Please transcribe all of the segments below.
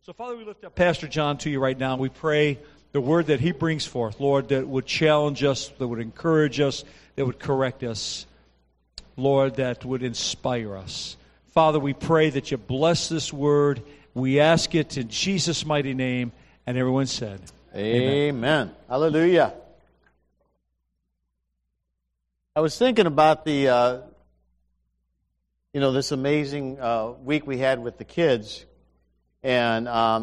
So, Father, we lift up Pastor John to you right now. We pray the word that he brings forth, Lord, that would challenge us, that would encourage us, that would correct us, Lord, that would inspire us. Father, we pray that you bless this word. We ask it in Jesus' mighty name. And everyone said, Amen. Hallelujah. I was thinking about the, this amazing week we had with the kids. And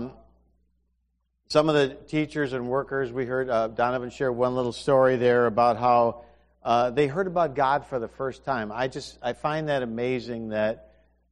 some of the teachers and workers, we heard Donovan share one little story there about how they heard about God for the first time. I find that amazing that,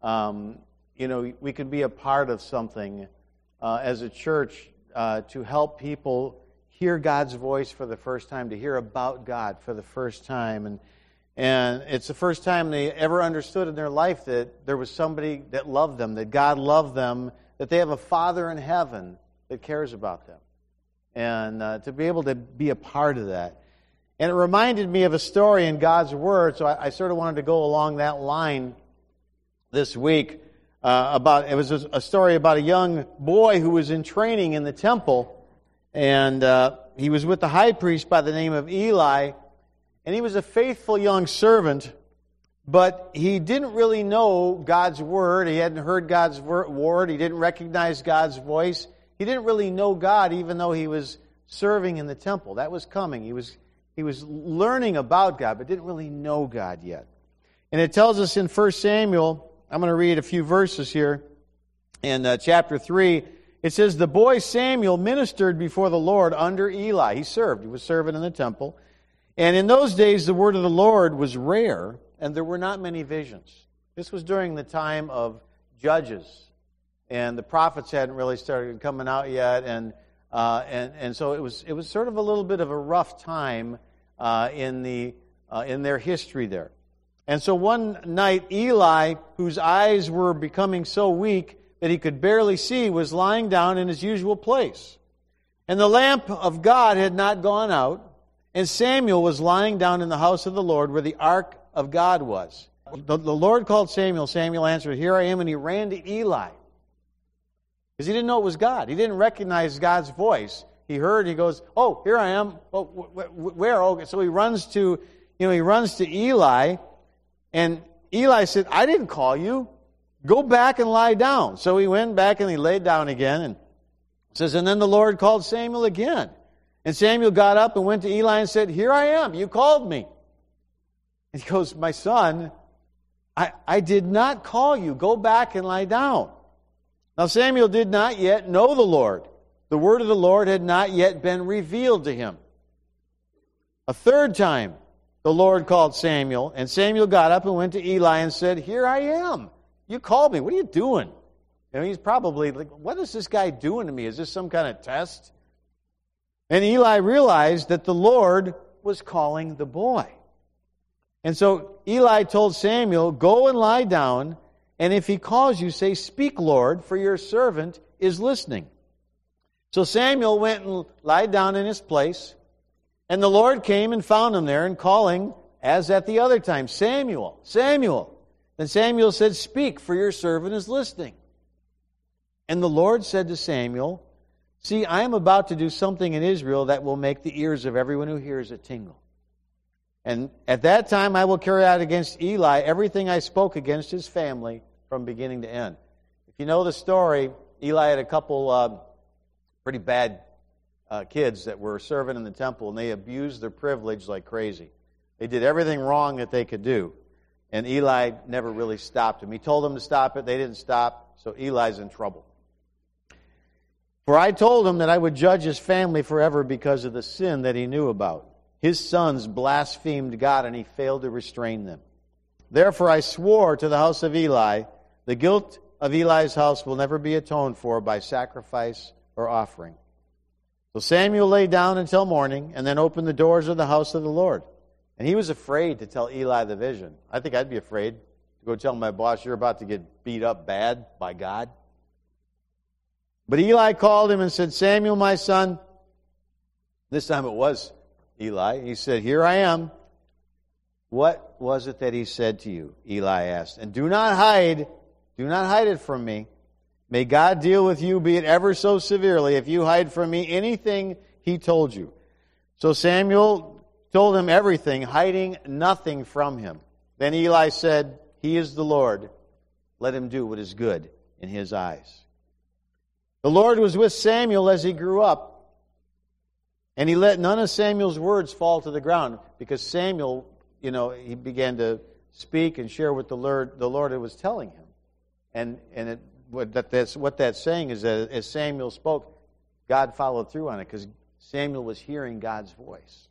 we could be a part of something as a church to help people hear God's voice for the first time, to hear about God for the first time. And it's the first time they ever understood in their life that there was somebody that loved them, that God loved them, that they have a Father in heaven that cares about them. And to be able to be a part of that. And it reminded me of a story in God's Word, so I sort of wanted to go along that line this week. It was a story about a young boy who was in training in the temple, and he was with the high priest by the name of Eli, and he was a faithful young servant, but he didn't really know God's Word. He hadn't heard God's Word. He didn't recognize God's voice. He didn't really know God, even though he was serving in the temple. That was coming. He was learning about God, but didn't really know God yet. And it tells us in 1 Samuel, I'm going to read a few verses here, in chapter 3, it says, "The boy Samuel ministered before the Lord under Eli." He served. He was serving in the temple. "And in those days the word of the Lord was rare, and there were not many visions." This was during the time of Judges, and the prophets hadn't really started coming out yet, and so it was sort of a little bit of a rough time in their history there. And so one night, Eli, whose eyes were becoming so weak that he could barely see, was lying down in his usual place. And the lamp of God had not gone out, and Samuel was lying down in the house of the Lord where the ark of God was. The Lord called Samuel. Samuel answered, "Here I am," and he ran to Eli. Because he didn't know it was God. He didn't recognize God's voice. He heard, he goes, "Oh, here I am." "Oh, where?" Okay, so he runs to Eli, and Eli said, "I didn't call you. Go back and lie down." So he went back and he laid down again, and it says, "And then the Lord called Samuel again. And Samuel got up and went to Eli and said, 'Here I am, you called me.' And he goes, 'My son, I did not call you. Go back and lie down.' Now Samuel did not yet know the Lord. The word of the Lord had not yet been revealed to him. A third time the Lord called Samuel, and Samuel got up and went to Eli and said, 'Here I am. You called me. What are you doing?'" He's probably like, "What is this guy doing to me? Is this some kind of test?" And Eli realized that the Lord was calling the boy. And so Eli told Samuel, "Go and lie down, and if he calls you, say, 'Speak, Lord, for your servant is listening.'" So Samuel went and lied down in his place, and the Lord came and found him there, and calling, as at the other time, "Samuel, Samuel." Then Samuel said, "Speak, for your servant is listening." And the Lord said to Samuel, "See, I am about to do something in Israel that will make the ears of everyone who hears it tingle. And at that time I will carry out against Eli everything I spoke against his family from beginning to end." If you know the story, Eli had a couple pretty bad kids that were serving in the temple, and they abused their privilege like crazy. They did everything wrong that they could do. And Eli never really stopped them. He told them to stop it. They didn't stop. So Eli's in trouble. "For I told him that I would judge his family forever because of the sin that he knew about. His sons blasphemed God, and he failed to restrain them. Therefore I swore to the house of Eli, the guilt of Eli's house will never be atoned for by sacrifice or offering." So Samuel lay down until morning, and then opened the doors of the house of the Lord. And he was afraid to tell Eli the vision. I think I'd be afraid to go tell my boss, "You're about to get beat up bad by God." But Eli called him and said, "Samuel, my son." This time it was Eli. He said, "Here I am." "What was it that he said to you?" Eli asked. "And do not hide it from me. May God deal with you, be it ever so severely, if you hide from me anything he told you. So Samuel told him everything, hiding nothing from him. Then Eli said, He is the Lord. Let him do what is good in his eyes. The Lord was with Samuel as he grew up, and he let none of Samuel's words fall to the ground, because Samuel, he began to speak and share what the Lord was telling him. And what that's saying is that as Samuel spoke, God followed through on it, because Samuel was hearing God's voice.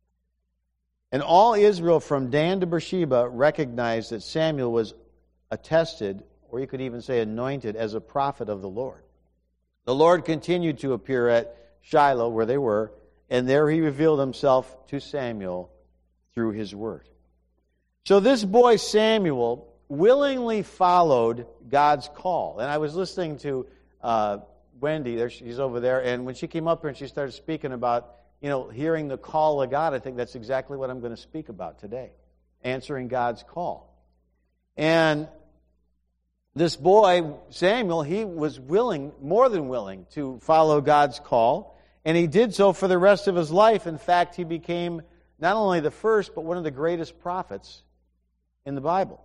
And all Israel from Dan to Beersheba recognized that Samuel was attested, or you could even say anointed, as a prophet of the Lord. The Lord continued to appear at Shiloh, where they were, and there he revealed himself to Samuel through his word. So this boy Samuel willingly followed God's call. And I was listening to Wendy, she's over there, and when she came up here and she started speaking about, hearing the call of God, I think that's exactly what I'm going to speak about today. Answering God's call. And this boy, Samuel, he was willing, more than willing, to follow God's call. And he did so for the rest of his life. In fact, he became not only the first, but one of the greatest prophets in the Bible.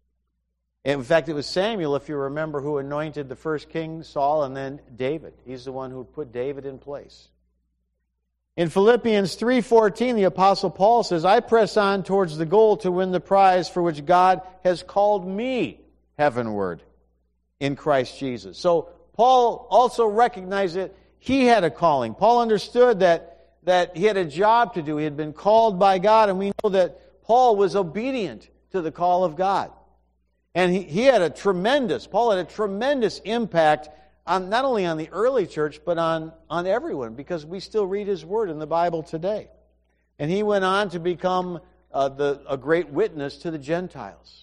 In fact, it was Samuel, if you remember, who anointed the first king, Saul, and then David. He's the one who put David in place. In Philippians 3:14, the Apostle Paul says, I press on towards the goal to win the prize for which God has called me heavenward in Christ Jesus. So Paul also recognized that he had a calling. Paul understood that he had a job to do. He had been called by God, and we know that Paul was obedient to the call of God. And Paul had a tremendous impact on not only on the early church, but on everyone, because we still read his word in the Bible today. And he went on to become a great witness to the Gentiles.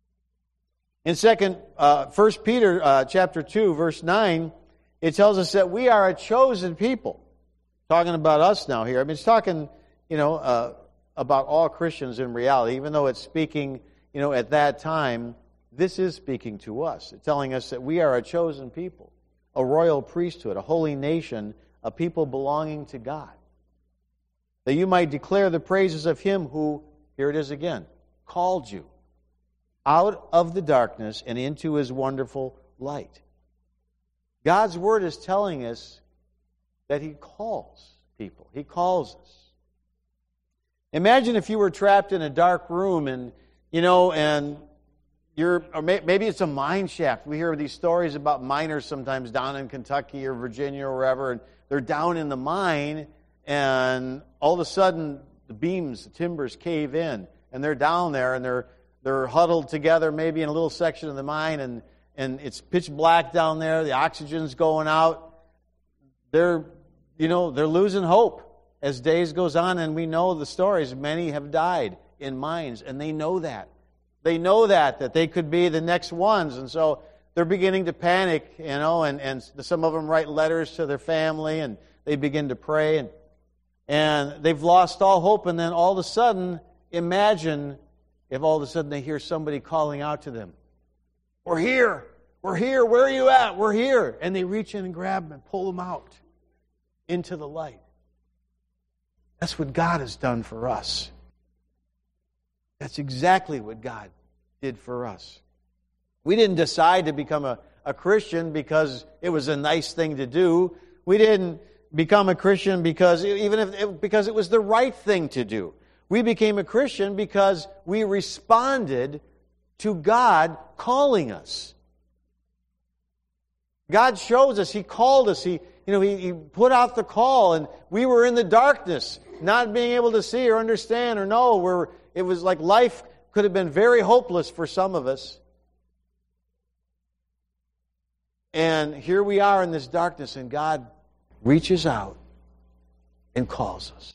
In 1 Peter chapter 2, verse 9, it tells us that we are a chosen people. Talking about us now here. I mean, it's talking, about all Christians in reality, even though it's speaking, at that time, this is speaking to us. It's telling us that we are a chosen people, a royal priesthood, a holy nation, a people belonging to God. That you might declare the praises of Him who, here it is again, called you out of the darkness and into His wonderful light. God's Word is telling us that He calls people. He calls us. Imagine if you were trapped in a dark room and maybe it's a mine shaft. We hear these stories about miners sometimes down in Kentucky or Virginia or wherever, and they're down in the mine, and all of a sudden the beams, the timbers cave in, and they're down there, and they're huddled together maybe in a little section of the mine, and it's pitch black down there. The oxygen's going out. They're losing hope as days goes on, and we know the stories. Many have died in mines, and they know that. They know that they could be the next ones, and so they're beginning to panic, and some of them write letters to their family, and they begin to pray, and they've lost all hope, and then all of a sudden, imagine if all of a sudden they hear somebody calling out to them, We're here, where are you at? We're here. And they reach in and grab them and pull them out into the light. That's what God has done for us. That's exactly what God did for us. We didn't decide to become a Christian because it was a nice thing to do. We didn't become a Christian because it was the right thing to do. We became a Christian because we responded to God calling us. God shows us. He called us. He put out the call, and we were in the darkness, not being able to see or understand or know. It was like life could have been very hopeless for some of us. And here we are in this darkness, and God reaches out and calls us.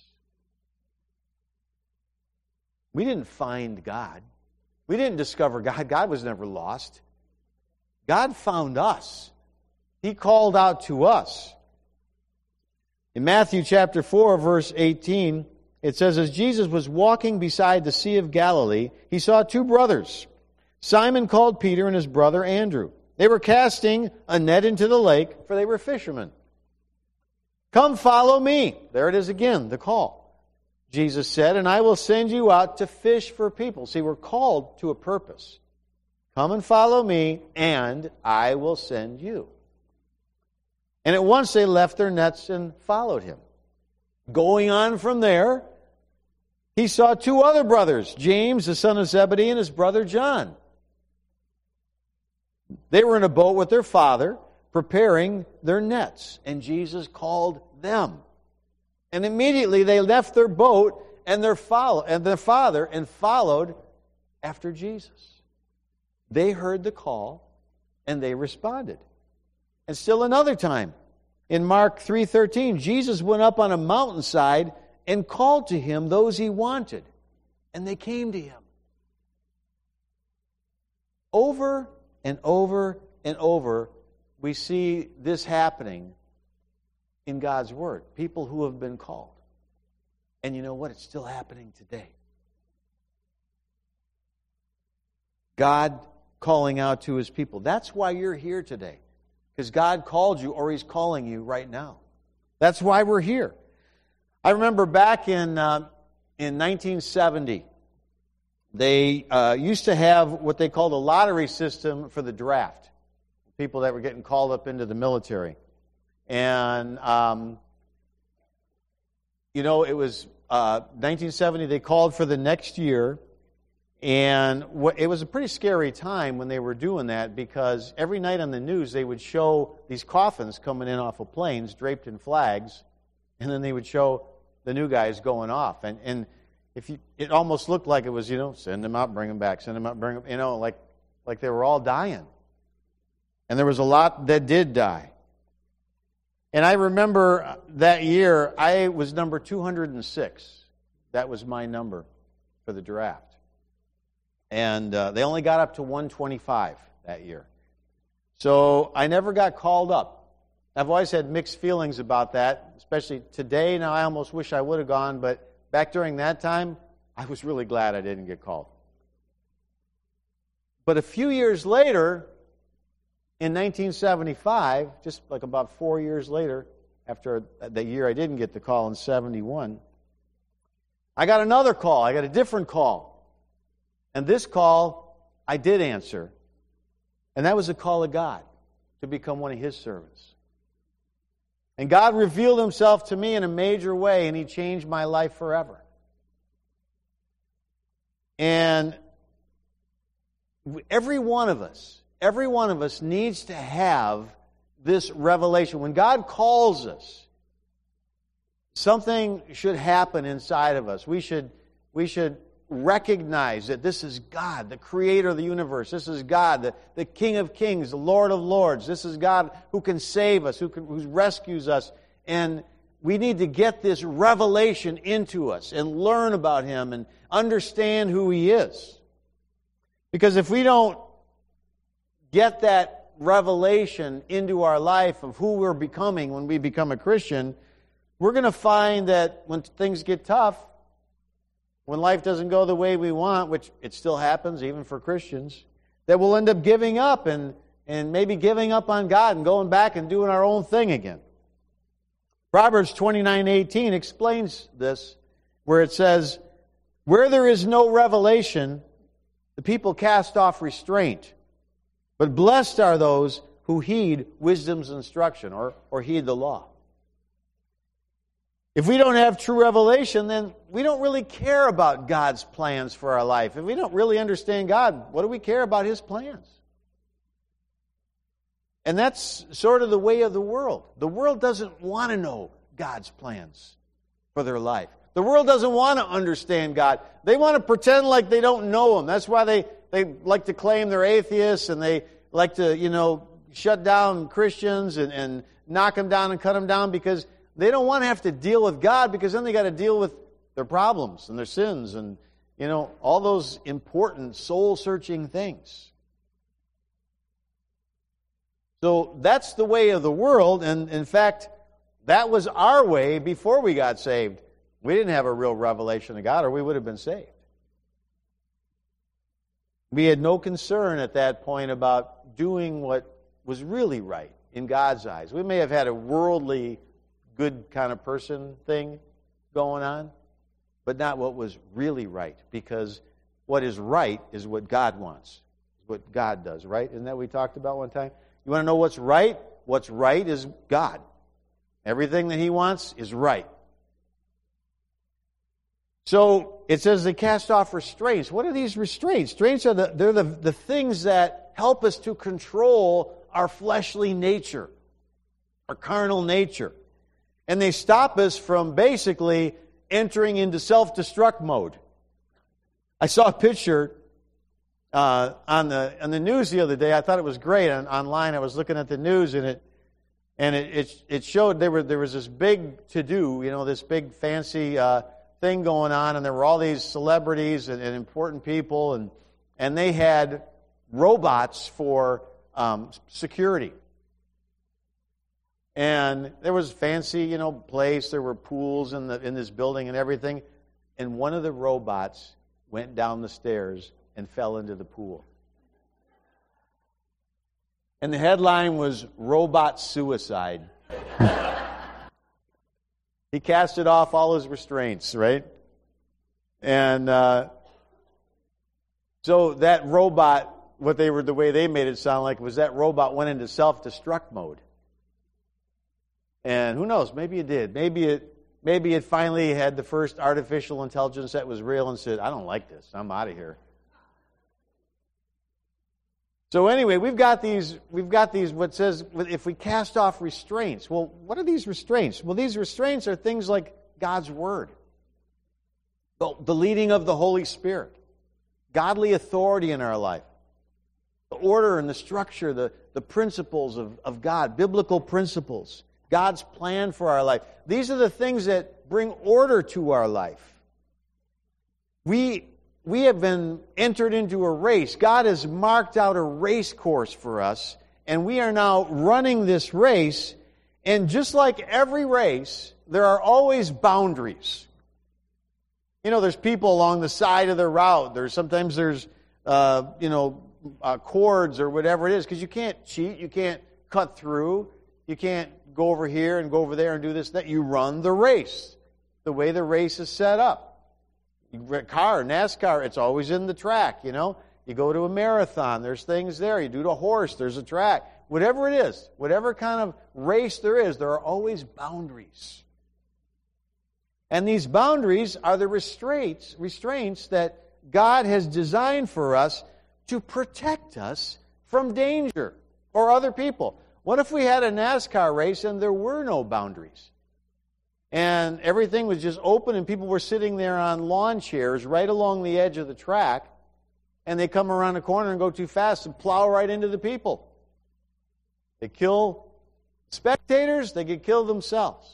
We didn't find God. We didn't discover God. God was never lost. God found us. He called out to us. In Matthew chapter 4, verse 18, it says, as Jesus was walking beside the Sea of Galilee, he saw two brothers, Simon called Peter and his brother Andrew. They were casting a net into the lake, for they were fishermen. Come follow me. There it is again, the call. Jesus said, and I will send you out to fish for people. See, we're called to a purpose. Come and follow me, and I will send you. And at once they left their nets and followed him. Going on from there, he saw two other brothers, James, the son of Zebedee, and his brother John. They were in a boat with their father, preparing their nets, and Jesus called them. And immediately they left their boat and their father and followed after Jesus. They heard the call and they responded. And still another time, in Mark 3:13, Jesus went up on a mountainside and called to him those he wanted, and they came to him. Over and over and over, we see this happening in God's Word. People who have been called. And you know what? It's still happening today. God calling out to His people. That's why you're here today. Because God called you, or He's calling you right now. That's why we're here. I remember back in 1970, they used to have what they called a lottery system for the draft. People that were getting called up into the military. And, it was 1970, they called for the next year. And it was a pretty scary time when they were doing that, because every night on the news they would show these coffins coming in off of planes draped in flags, and then they would show the new guys going off. And it almost looked like it was, send them out, bring them back, send them out, bring them, like they were all dying. And there was a lot that did die. And I remember that year, I was number 206. That was my number for the draft. And they only got up to 125 that year. So I never got called up. I've always had mixed feelings about that, especially today. Now I almost wish I would have gone, but back during that time, I was really glad I didn't get called. But a few years later, in 1975, just like about 4 years later, after the year I didn't get the call in 71, I got another call. I got a different call. And this call, I did answer. And that was a call of God to become one of His servants. And God revealed Himself to me in a major way, and He changed my life forever. And every one of us needs to have this revelation. When God calls us, something should happen inside of us. We should recognize that this is God, the creator of the universe. This is God, the King of kings, the Lord of lords. This is God who can save us, who rescues us. And we need to get this revelation into us and learn about Him and understand who He is. Because if we don't get that revelation into our life of who we're becoming when we become a Christian, we're going to find that when things get tough, when life doesn't go the way we want, which it still happens even for Christians, that we'll end up giving up and maybe giving up on God and going back and doing our own thing again. Proverbs 29:18 explains this, where it says, "Where there is no revelation, the people cast off restraint. But blessed are those who heed wisdom's instruction," or heed the law. If we don't have true revelation, then we don't really care about God's plans for our life. If we don't really understand God, what do we care about His plans? And that's sort of the way of the world. The world doesn't want to know God's plans for their life. The world doesn't want to understand God. They want to pretend like they don't know Him. That's why they like to claim they're atheists, and they like to, shut down Christians and knock them down and cut them down, because they don't want to have to deal with God, because then they got to deal with their problems and their sins and, all those important soul-searching things. So that's the way of the world, and in fact, that was our way before we got saved. We didn't have a real revelation of God, or we would have been saved. We had no concern at that point about doing what was really right in God's eyes. We may have had a worldly, good kind of person thing going on, but not what was really right, because what is right is what God wants, what God does, right? Isn't that what we talked about one time? You want to know what's right? What's right is God. Everything that He wants is right. So it says they cast off restraints. What are these restraints? Restraints are the things that help us to control our fleshly nature, our carnal nature. And they stop us from basically entering into self-destruct mode. I saw a picture on the news the other day. I thought it was great. Online I was looking at the news, and it showed there was this big to-do, this big fancy thing going on, and there were all these celebrities and important people, and they had robots for security. And there was fancy, place. There were pools in this building and everything. And one of the robots went down the stairs and fell into the pool. And the headline was "Robot Suicide." He casted off all his restraints, right? And so that robot, the way they made it sound like was that robot went into self-destruct mode. And who knows? Maybe it did. Maybe it finally had the first artificial intelligence that was real and said, "I don't like this. I'm out of here." So anyway, we've got these. What says if we cast off restraints. Well, what are these restraints? Well, these restraints are things like God's Word, the leading of the Holy Spirit, godly authority in our life, the order and the structure, the principles of God, biblical principles. God's plan for our life. These are the things that bring order to our life. We have been entered into a race. God has marked out a race course for us, and we are now running this race. And just like every race, there are always boundaries. There's people along the side of the route. Sometimes there's cords or whatever it is, because you can't cheat, you can't cut through, you can't go over here and go over there and do this, that. You run the race, the way the race is set up. NASCAR, it's always in the track, You go to a marathon, there's things there. You do to a horse, there's a track. Whatever it is, whatever kind of race there is, there are always boundaries. And these boundaries are the restraints that God has designed for us to protect us from danger or other people. What if we had a NASCAR race and there were no boundaries? And everything was just open and people were sitting there on lawn chairs right along the edge of the track, and they come around the corner and go too fast and plow right into the people. They kill spectators, they get killed themselves.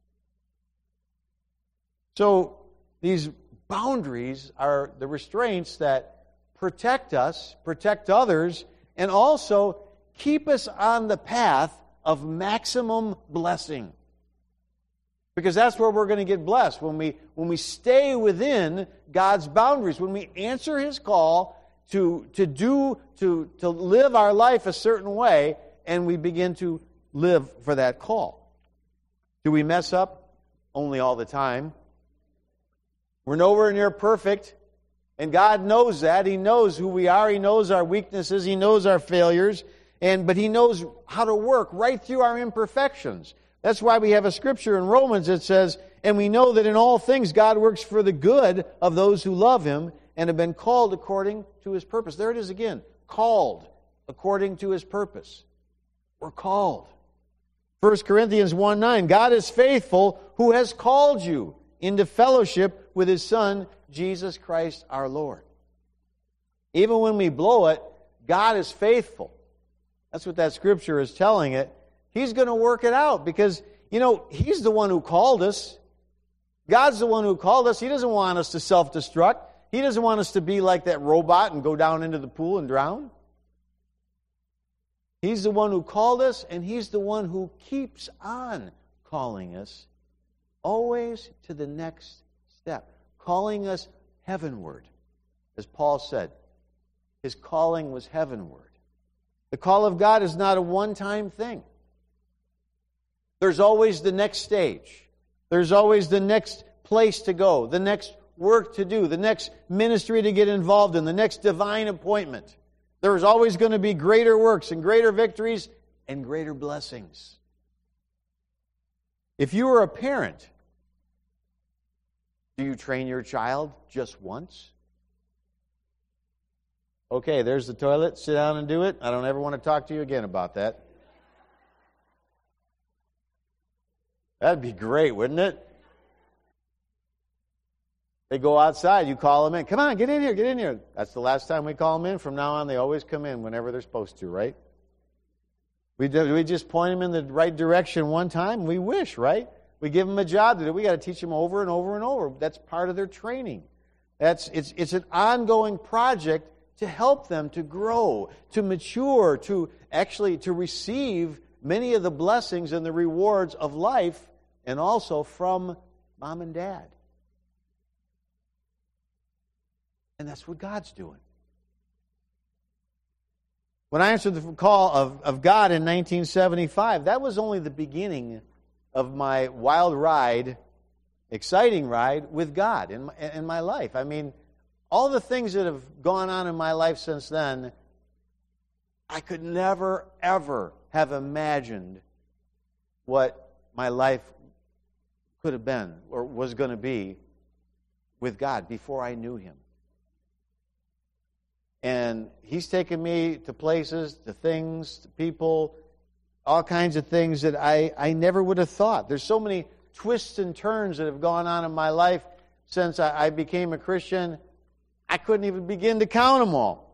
So these boundaries are the restraints that protect us, protect others, and also keep us on the path of maximum blessing. Because that's where we're going to get blessed, when we stay within God's boundaries, when we answer His call to live our life a certain way, and we begin to live for that call. Do we mess up? Only all the time. We're nowhere near perfect, and God knows that. He knows who we are. He knows our weaknesses. He knows our failures. But He knows how to work right through our imperfections. That's why we have a scripture in Romans that says, "And we know that in all things God works for the good of those who love Him and have been called according to His purpose." There it is again. Called according to His purpose. We're called. 1 Corinthians 1:9, "God is faithful who has called you into fellowship with His Son, Jesus Christ our Lord." Even when we blow it, God is faithful. That's what that scripture is telling it. He's going to work it out because, He's the one who called us. God's the one who called us. He doesn't want us to self-destruct. He doesn't want us to be like that robot and go down into the pool and drown. He's the one who called us, and He's the one who keeps on calling us always to the next step, calling us heavenward, as Paul said. His calling was heavenward. The call of God is not a one-time thing. There's always the next stage. There's always the next place to go, the next work to do, the next ministry to get involved in, the next divine appointment. There's always going to be greater works and greater victories and greater blessings. If you are a parent, do you train your child just once? Okay, there's the toilet. Sit down and do it. I don't ever want to talk to you again about that. That'd be great, wouldn't it? They go outside. You call them in. Come on, get in here, get in here. That's the last time we call them in. From now on, they always come in whenever they're supposed to, right? We just point them in the right direction one time. We wish, right? We give them a job to do. We got to teach them over and over and over. That's part of their training. It's an ongoing project to help them to grow, to mature, to receive many of the blessings and the rewards of life, and also from mom and dad. And that's what God's doing. When I answered the call of God in 1975, that was only the beginning of my wild ride, exciting ride with God in my life. I mean, all the things that have gone on in my life since then, I could never, ever have imagined what my life could have been or was going to be with God before I knew Him. And He's taken me to places, to things, to people, all kinds of things that I never would have thought. There's so many twists and turns that have gone on in my life since I became a Christian. I couldn't even begin to count them all.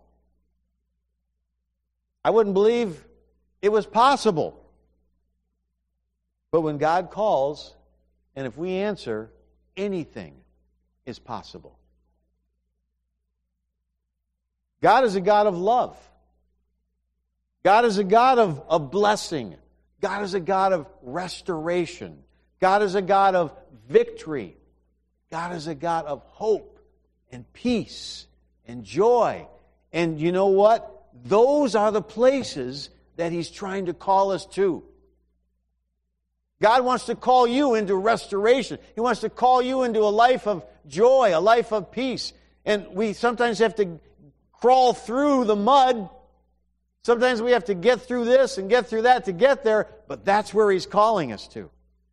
I wouldn't believe it was possible. But when God calls, and if we answer, anything is possible. God is a God of love. God is a God of blessing. God is a God of restoration. God is a God of victory. God is a God of hope and peace and joy. And you know what? Those are the places that He's trying to call us to. God wants to call you into restoration. He wants to call you into a life of joy, a life of peace. And we sometimes have to crawl through the mud. Sometimes we have to get through this and get through that to get there, but that's where He's calling us to.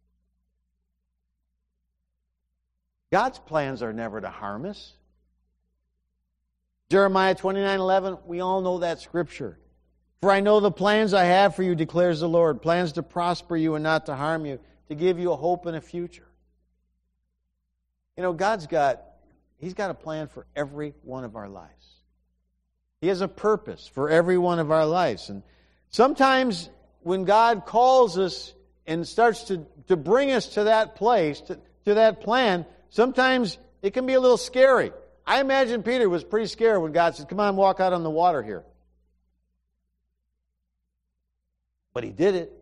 God's plans are never to harm us. Jeremiah 29:11, we all know that scripture. For I know the plans I have for you, declares the Lord, plans to prosper you and not to harm you, to give you a hope and a future. You know, He's got a plan for every one of our lives. He has a purpose for every one of our lives. And sometimes when God calls us and starts to bring us to that place, to that plan, sometimes it can be a little scary. I imagine Peter was pretty scared when God said, come on, walk out on the water here. But he did it.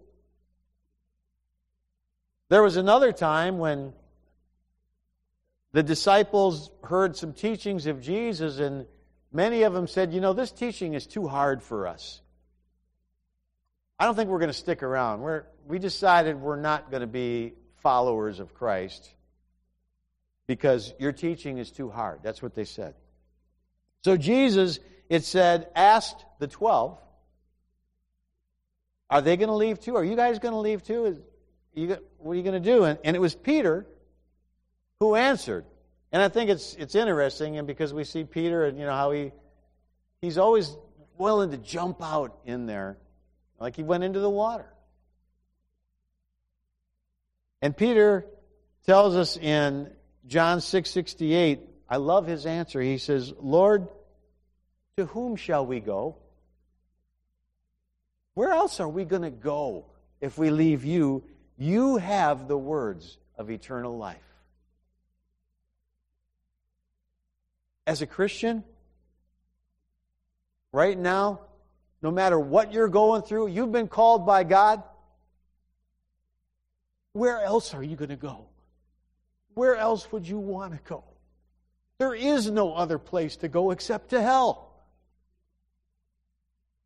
There was another time when the disciples heard some teachings of Jesus, and many of them said, you know, this teaching is too hard for us. I don't think we're going to stick around. We decided we're not going to be followers of Christ because your teaching is too hard. That's what they said. So Jesus, it said, asked the 12, are they going to leave too? Are you guys going to leave too? What are you going to do? And it was Peter who answered. And I think it's interesting, and because we see Peter and you know how he's always willing to jump out in there, like he went into the water. And Peter tells us in John 6:68, I love his answer. He says, Lord, to whom shall we go? Where else are we going to go if we leave you? You have the words of eternal life. As a Christian, right now, no matter what you're going through, you've been called by God. Where else are you going to go? Where else would you want to go? There is no other place to go except to hell.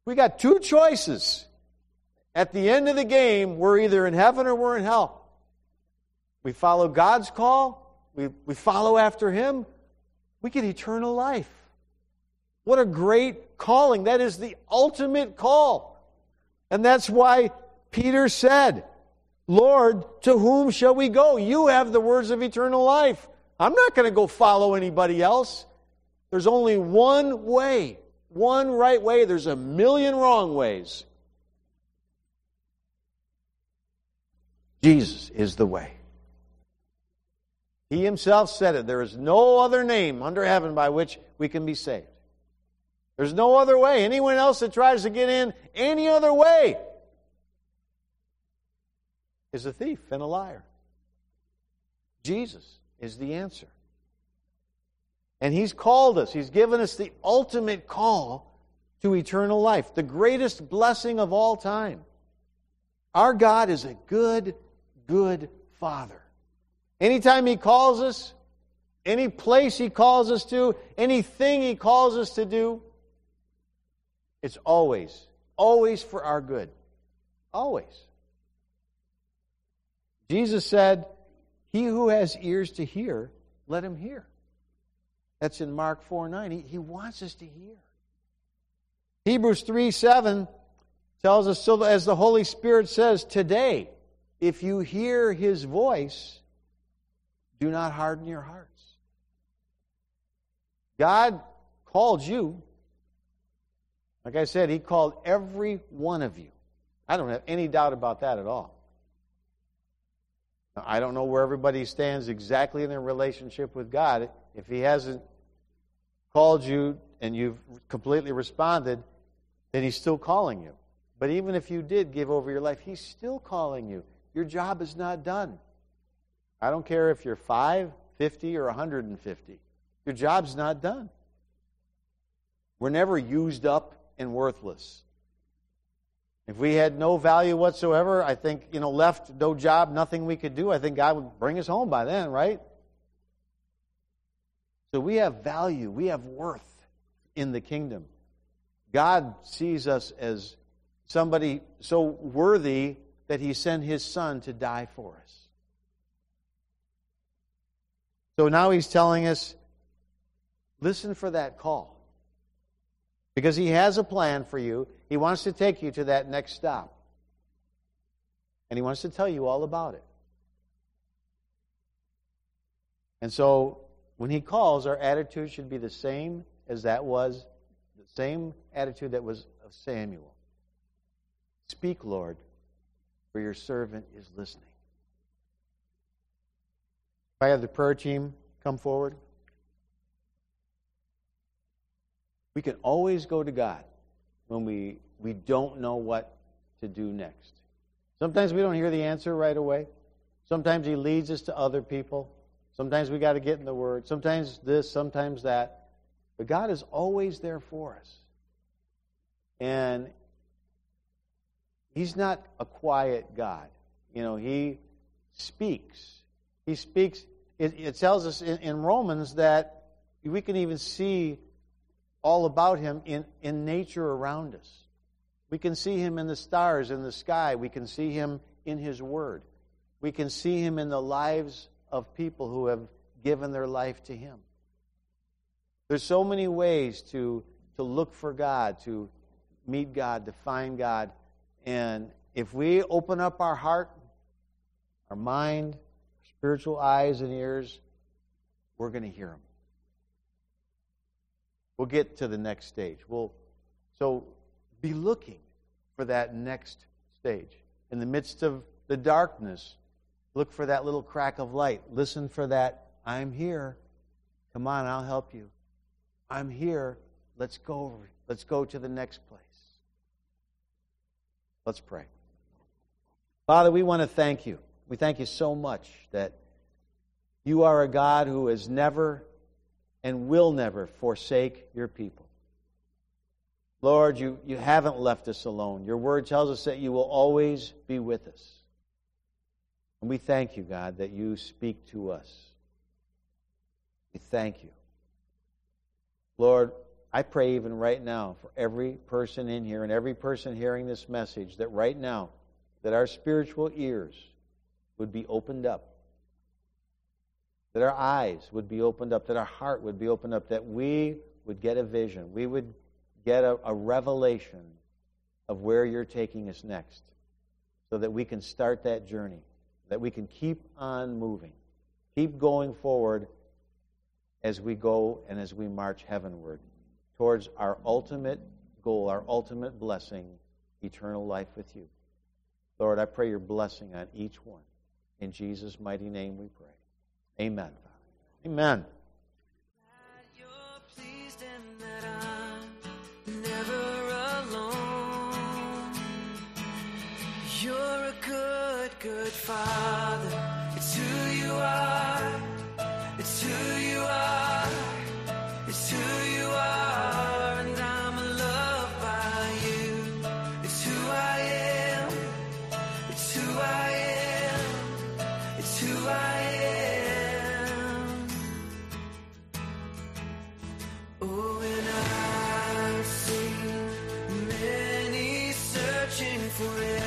We got two choices. At the end of the game, we're either in heaven or we're in hell. We follow God's call. We follow after Him. We get eternal life. What a great calling. That is the ultimate call. And that's why Peter said, Lord, to whom shall we go? You have the words of eternal life. I'm not going to go follow anybody else. There's only one way, one right way. There's a million wrong ways. Jesus is the way. He Himself said it. There is no other name under heaven by which we can be saved. There's no other way. Anyone else that tries to get in any other way is a thief and a liar. Jesus is the answer. And He's called us. He's given us the ultimate call to eternal life, the greatest blessing of all time. Our God is a good, good Father. Anytime He calls us, any place He calls us to, anything He calls us to do, it's always for our good. Always. Jesus said, he who has ears to hear, let him hear. That's in Mark 4:9. He wants us to hear. Hebrews 3:7 tells us, so as the Holy Spirit says, today, if you hear His voice, do not harden your hearts. God called you. Like I said, He called every one of you. I don't have any doubt about that at all. I don't know where everybody stands exactly in their relationship with God. If He hasn't called you and you've completely responded, then He's still calling you. But even if you did give over your life, He's still calling you. Your job is not done. I don't care if you're 5, 50, or 150. Your job's not done. We're never used up and worthless. If we had no value whatsoever, I think, left, no job, nothing we could do, I think God would bring us home by then, right? So we have value, we have worth in the kingdom. God sees us as somebody so worthy that He sent His Son to die for us. So now He's telling us, listen for that call. Because He has a plan for you. He wants to take you to that next stop. And He wants to tell you all about it. And so, when He calls, our attitude should be the same as that was, the same attitude that was of Samuel. Speak, Lord, for your servant is listening. If I have the prayer team come forward. We can always go to God when we don't know what to do next. Sometimes we don't hear the answer right away. Sometimes He leads us to other people. Sometimes we got to get in the Word. Sometimes this, sometimes that. But God is always there for us. And He's not a quiet God. He speaks. He speaks. It tells us in Romans that we can even see all about Him in nature around us. We can see Him in the stars in the sky. We can see Him in His Word. We can see Him in the lives of people who have given their life to Him. There's so many ways to look for God, to meet God, to find God. And if we open up our heart, our mind, spiritual eyes and ears, we're going to hear Him. We'll get to the next stage. So be looking for that next stage. In the midst of the darkness, look for that little crack of light. Listen for that, I'm here. Come on, I'll help you. I'm here. Let's go to the next place. Let's pray. Father, we want to thank You. We thank You so much that You are a God who has never and will never forsake Your people. Lord, you haven't left us alone. Your Word tells us that You will always be with us. And we thank You, God, that You speak to us. We thank You. Lord, I pray even right now for every person in here and every person hearing this message that right now, that our spiritual ears would be opened up, that our eyes would be opened up, that our heart would be opened up, that we would get a vision, we would get a revelation of where you're taking us next, so that we can start that journey, that we can keep on moving, keep going forward as we go and as we march heavenward towards our ultimate goal, our ultimate blessing, eternal life with you. Lord, I pray your blessing on each one. In Jesus' mighty name we pray. Amen. Amen. You're pleased and that I'm never alone. You're a good, good Father. It's who you are. It's who you are. It's who you are. And I'm loved by you. It's who I am. It's who I am. It's who I am. Oh, and I've seen many searching for it.